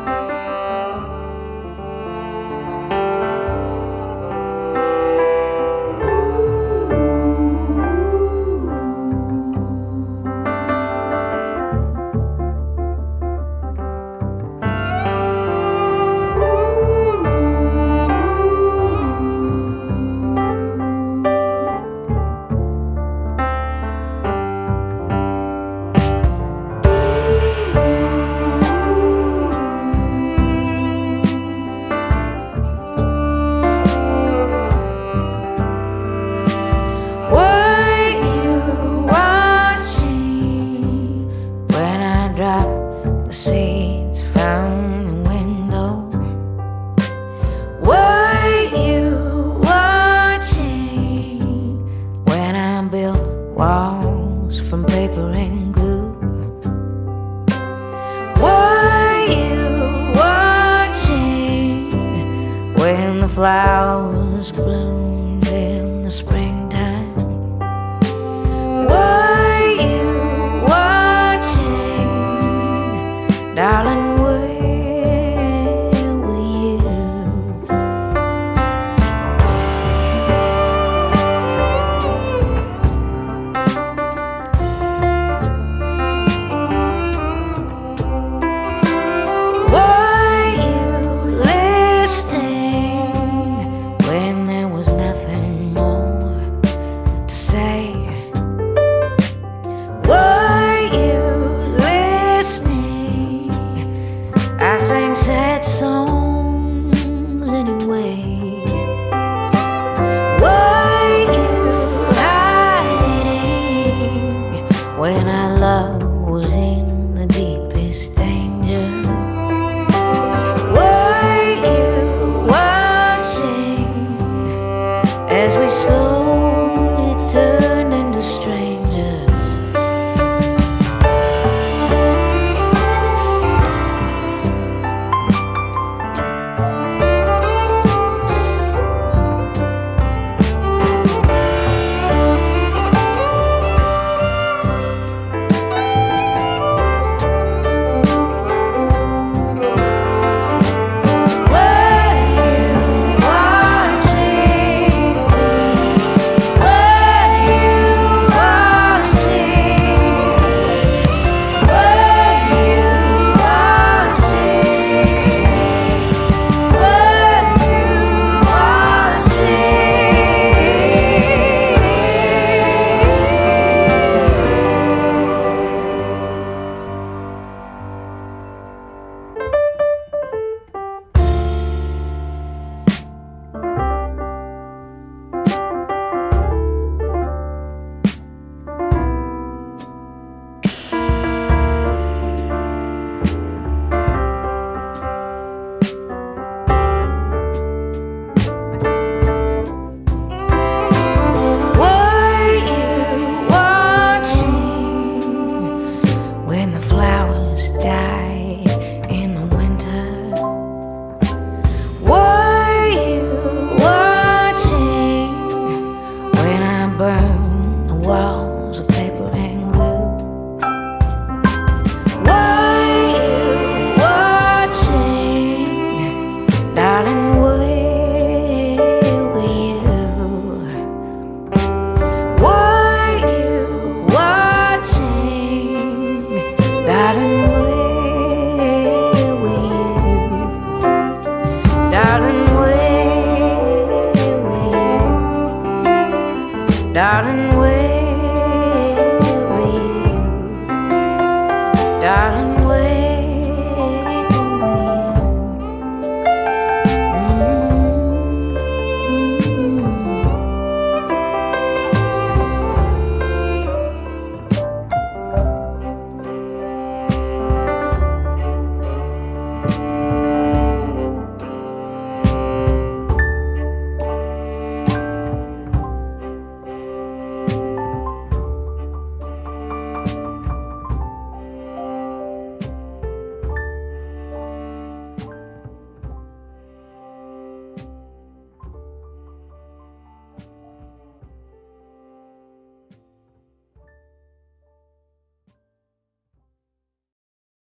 The seeds from the window. Were you watching when I built walls from paper and glue? Were you watching when the flowers bloomed in the springtime? Were you watching, darling, where were you? Were you listening when there was nothing more to say? Were you listening? I sang sad songs anyway. Were you hiding when our love was in the deepest danger?